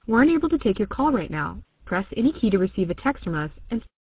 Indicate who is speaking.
Speaker 1: We're unable to take your call right now. Press any key to receive a text from us and